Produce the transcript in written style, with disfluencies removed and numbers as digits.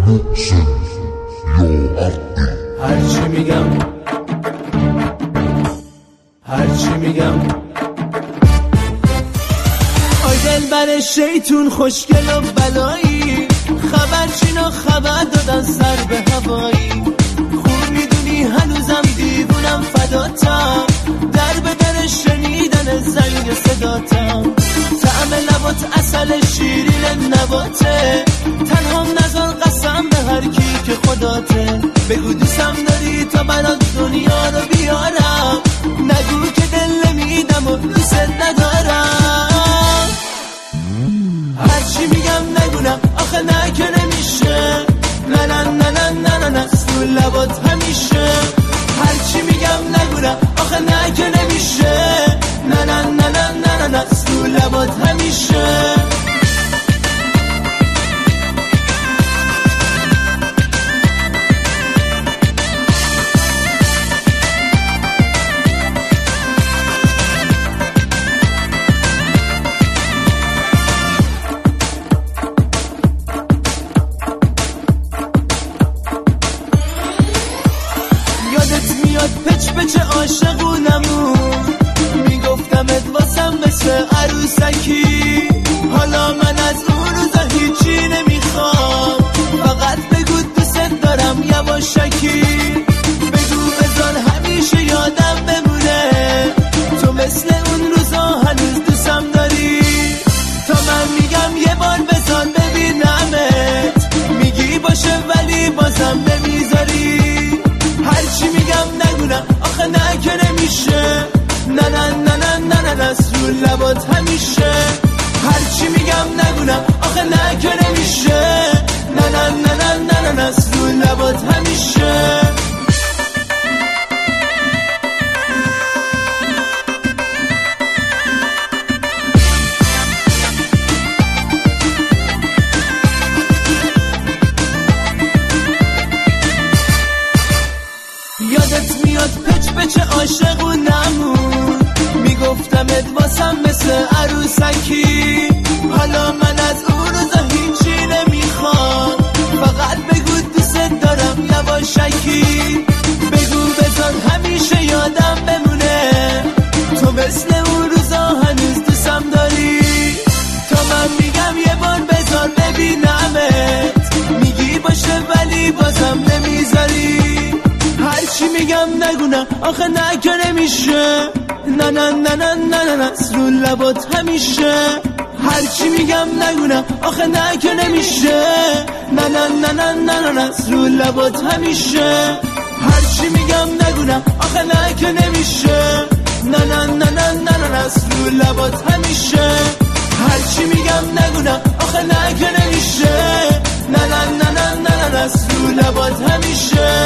بؤس یا عقی. هرچی میگم آی دلبر شیطون خوشگل و بلایی، خبرچینا خبر دادن سر به هوایی. خوب میدونی هنوزم دیوونم فداتم، در به در شنیدن زنگ صداتم. طعم لبات عسل شیرین نباته، تنها نذار قسم به هر کی که خداته. بگو دوستم داری تا برات دنیا رو بیارم، نگو که دل نمیدم و دوست ندارم. هرچی میگم نگونم آخه نه که نمیشه، نه نه نه نه نه نه سو لبات همیشه. هرچی میگم نگونم آخه نه که نمیشه، نه نه نه نه نه نه سو لبات همیشه. پچ پچ عاشقونمون، میگفتمت واسم مثل عروسکی. حالا من از اون روزا هیچی نمیخوام، فقط بگو دوست دارم یواشکی. بگو بذار همیشه یادم بمونه، تو مثل اون روزا هنوز دوستم داری. تا من میگم یه بار بذار ببینمت، میگی باشه ولی بازم نمیذاری. هرچی میگم نگونم آخه نه که نمیشه، نه نه نه نه نه نه نه سو لبات همیشه. هرچی میگم نگونم آخه نه که نمیشه، نه نه نه نه نه نه سو لبات همیشه. یادت میاد پچ پچ عاشقونمون، میگفتمت واسم مثل عروسکی. حالا من از اون روزا هیچی نمیخوام، فقط بگو دوست دارم یواشکی. بگو بذار همیشه یادم بمونه، تو مثل اون روزا هنوز دوستم داری. تا من میگم یه بار بذار ببینمت، میگی باشه ولی بازم نمیذاری. هرچی میگم نگونم آخه نه که نمیشه، نه نه نه نه نه نه سو لبات همیشه. هرچی میگم نگونم آخه نه که نمیشه، نه نه نه نه نه نه سو لبات همیشه. هرچی میگم نگونم آخه نه که نمیشه، نه نه نه نه نه نه سو لبات همیشه. هرچی میگم نگونم آخه نه که نمیشه، نه نه نه نه نه سو لبات همیشه.